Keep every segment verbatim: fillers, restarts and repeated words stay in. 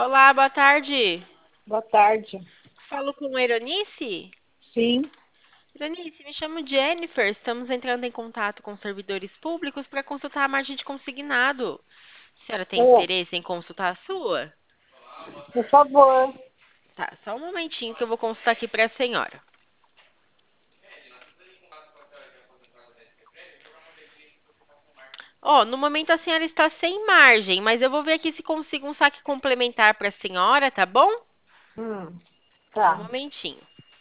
Olá, boa tarde. Boa tarde. Falo com a Ironice? Sim. Ironice, me chamo Jennifer. Estamos entrando em contato com servidores públicos para consultar a margem de consignado. A senhora tem É, interesse em consultar a sua? por favor. Tá, só um momentinho que eu vou consultar aqui para a senhora. Ó, no momento a senhora está sem margem, mas eu vou ver aqui se consigo um saque complementar para a senhora, tá bom? Hum, Só um tá. momentinho.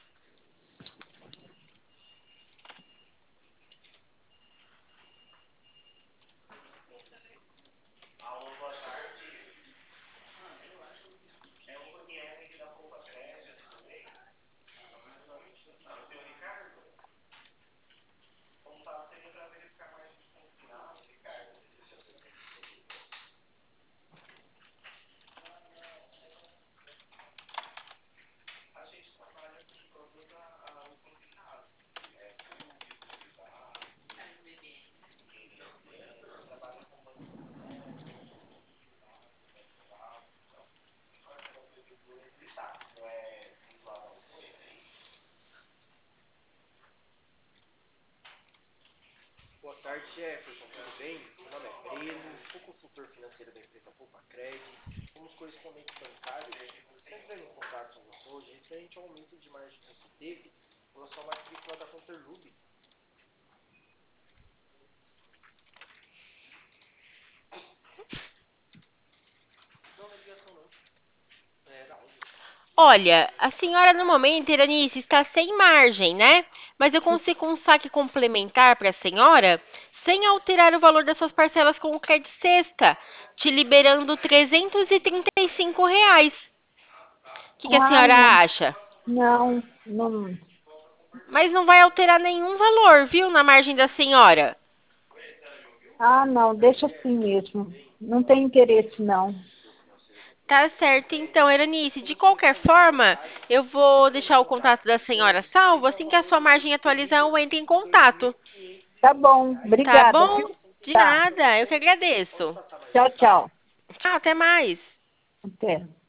Boa tarde, Jefferson. Tudo bem? Meu nome é Breno, sou consultor financeiro da empresa Poupa-Cred. Somos correspondentes bancários. Estou entrando em contato com você hoje referente ao aumento de margem que você teve pela sua matrícula da Conterlube. Não, não é ligação não. É da onde? Olha, a senhora no momento, Iranice, está sem margem, né? Mas eu consigo um saque complementar para a senhora sem alterar o valor das suas parcelas com o Cred Sexta, te liberando trezentos e trinta e cinco reais. O que que a Ah, senhora não. acha? Não, não. Mas não vai alterar nenhum valor, viu, na margem da senhora. Ah, não. Deixa assim mesmo. Não tem interesse, não. Tá certo, então, Eranice. De qualquer forma, eu vou deixar o contato da senhora salvo. Assim que a sua margem atualizar, eu entro em contato. Tá bom. Tá Obrigada, bom? viu? De Tá. nada, eu que agradeço. Tchau, tchau. Tchau, até mais. Até.